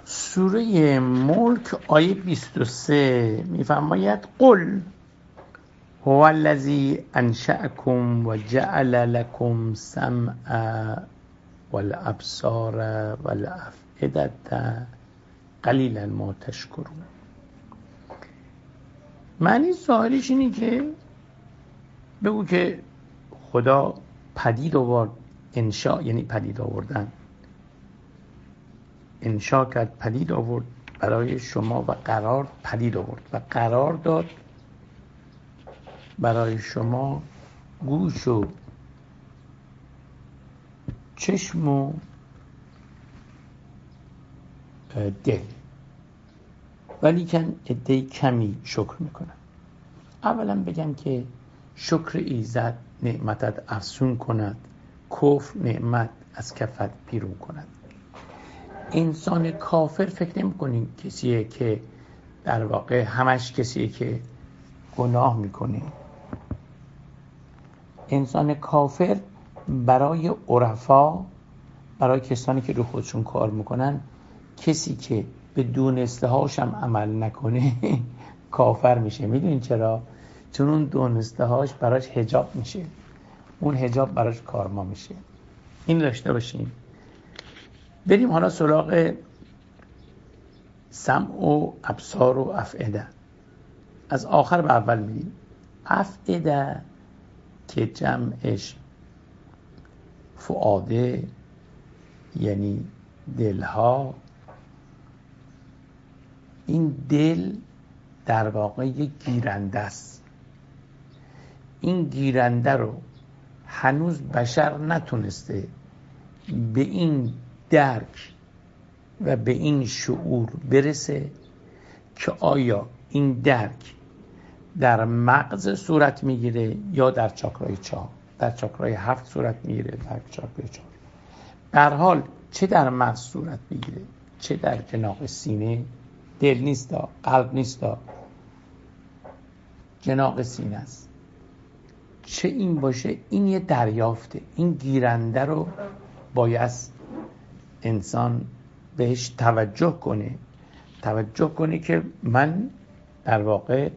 سوره ملک آیه 23 میفرماید قل هو الذی انشأکم و جعل لکم سمع والابصار والافئده قلیلا ما تشکرون. معنی ظاهرش اینه که بگو که خدا پدید آورد، انشاء یعنی پدید آوردن، انشاء کرد، پدید آورد برای شما و قرار پدید آورد و قرار داد برای شما گوش و چشم و دل، ولی کن عده کمی شکر میکنن. اولا بگم که شکر ایزد نعمتت افزون کند، کفر نعمت از کفت بیرون کند. انسان کافر فکر نمی کنین کسیه که در واقع همش کسیه که گناه میکنه. انسان کافر برای عرفا، برای کسانی که رو خودشون کار میکنن، کسی که به دونسته هاشم عمل نکنه کافر میشه. میدونین چرا؟ چون اون دونسته هاش براش حجاب میشه، اون حجاب براش کارما میشه. این داشته باشین. بریم حالا سراغ سمع و ابصار و افئده. از آخر به اول میریم. افئده که جمعش فؤاده یعنی دلها، این دل در واقع یک گیرنده است. این گیرنده رو هنوز بشر نتونسته به این درک و به این شعور برسه که آیا این درک در مغز صورت میگیره یا در چاکرای 4، در چاکرای 7 صورت میگیره، در چاکرای 4. به هر حال چه در مغز صورت میگیره چه در جناق سینه، دل نیست، قلب نیست، جناق سینه است، چه این باشه، این یه دریافته. این گیرنده رو باید انسان بهش توجه کنه که من در واقع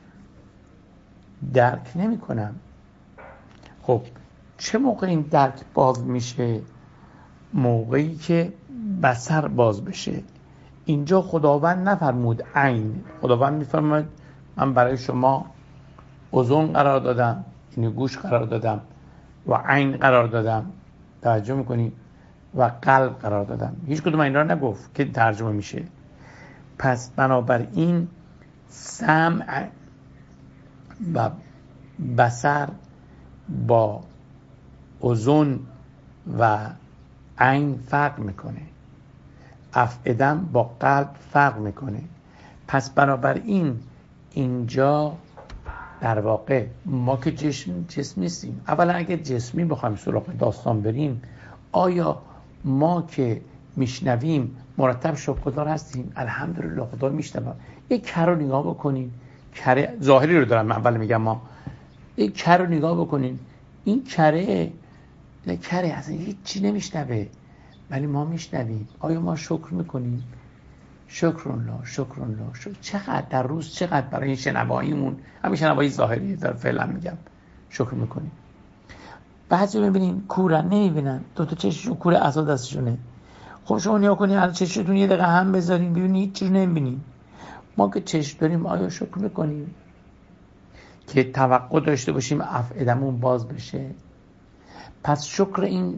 درک نمی کنم. خب چه موقع این درک باز میشه؟ موقعی که بصر باز بشه. اینجا خداوند نفرمود عین، خداوند میفرماید من برای شما اذن قرار دادم، یعنی گوش قرار دادم، و عین قرار دادم، توجه میکنی، و قلب قرار دادم. هیچ کدوم این را نگفت که ترجمه میشه. پس بنابراین سمع و بصر با اذن و عین فرق میکنه، افئدم با قلب فرق میکنه. پس بنابراین اینجا در واقع ما که جسم نیستیم. اولا اگه جسمی بخوایم سراغ داستان بریم، آیا ما که میشنویم مرتب شکرگزار هستیم؟ الحمدلله خدا میشنوم. یک کر رو نگاه بکنین، کر ظاهری رو دارم، من اول میگم ما یک کر رو نگاه بکنین، این کره اصلا هیچ چی نمیشنوه، ولی ما میشنویم. آیا ما شکر میکنیم؟ شکرالله. چقدر در روز، چقدر برای این شنواییمون، همین شنوایی ظاهری در فعلا میگم، شکر میکنیم. بعضی میبینیم کورن، نمیبینن، دوتا چشمشون کوره، عصا دستشونه. خب شما نیا کنین الان چشمتون یه دقیقه هم بذارین ببینید هیچ چیز نمیبینیم. ما که چشم داریم آیا شکر میکنیم که توقع داشته باشیم افئدمون باز بشه؟ پس شکر این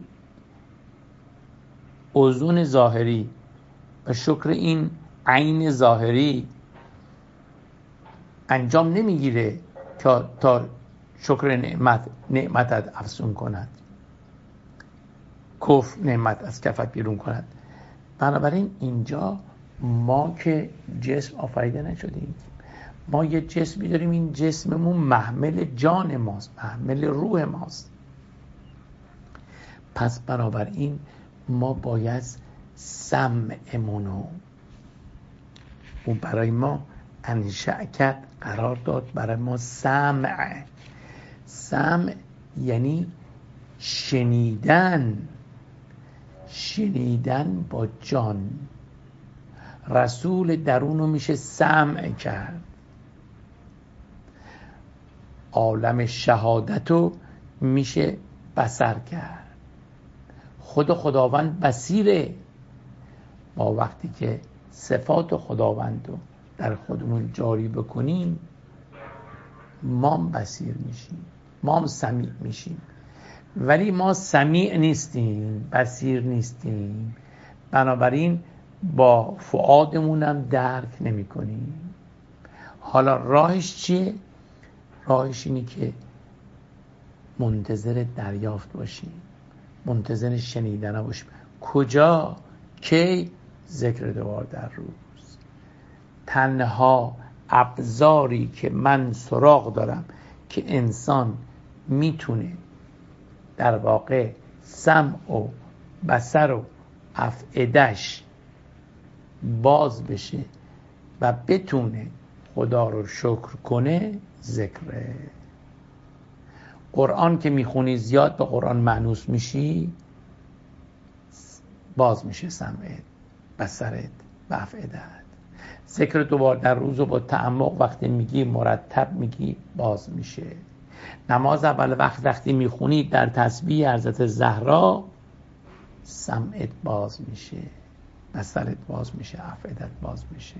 اذن ظاهری و شکر این عین ظاهری انجام نمیگیره تا شکر نعمتت افزون کند، کفر نعمت از کفت بیرون کند. بنابراین اینجا ما که جسم آفریده نشدیم، ما یه جسمی داریم، این جسممون محمل جان ماست، محمل روح ماست. پس بنابراین ما باید سمعمونو اون برای ما انشأ کرد، قرار داد برای ما سمع. سمع یعنی شنیدن با جان. رسول درونو میشه سمع کرد، عالم شهادتو میشه بصر کرد. خداوند بصیره. ما وقتی که صفات خداوند رو در خودمون جاری بکنیم، ما هم بصیر میشیم، ما هم سمیع میشیم. ولی ما سمیع نیستیم، بصیر نیستیم، بنابراین با فؤادمونم درک نمی کنیم. حالا راهش چیه؟ راهش اینه که منتظر دریافت باشیم، منتظر شنیدن باشیم. کجا؟ کی؟ ذکر دوبار در روز. تنها ابزاری که من سراغ دارم که انسان میتونه در واقع سمع و بصر و افئده‌اش باز بشه و بتونه خدا رو شکر کنه، ذکره. قرآن که میخونی، زیاد به قرآن مانوس میشی، باز میشه سمعت، بصرت و افئده‌ت. ذکر دوبار در روز و با تعمق وقتی میگی، مرتب میگی، باز میشه. نماز اول وقتی میخونی در تسبیح حضرت زهرا، سمعت باز میشه، بصرت باز میشه، افئده‌ت باز میشه.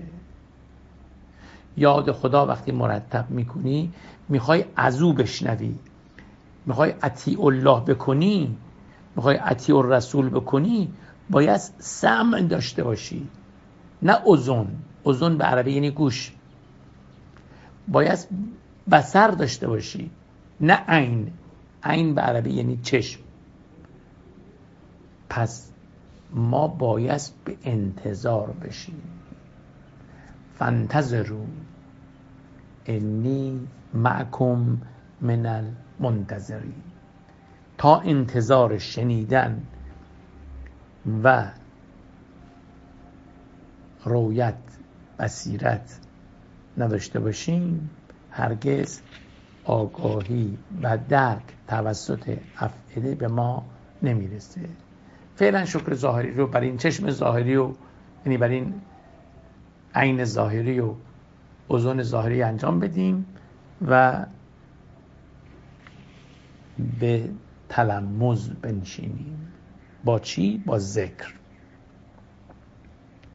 یاد خدا وقتی مرتب میکنی، میخوای ازو بشنوی، میخوای اطیع الله بکنی، میخوای اطیع الرسول بکنی، باید سمع داشته باشی، نه اذن. اذن به عربی یعنی گوش. باید بصر داشته باشی، نه عین. عین به عربی یعنی چشم. پس ما باید به انتظار بشیم. فانتظروا انی معکم من المنتظرین. تا انتظار شنیدن و رؤیت، بصیرت نداشته باشیم، هرگز آگاهی و درک توسط افئده به ما نمیرسه. فعلا شکر ظاهری رو بر این چشم ظاهری و یعنی بر این عین ظاهری و اذن ظاهری انجام بدیم و به تلمذ بنشینیم. با چی؟ با ذکر.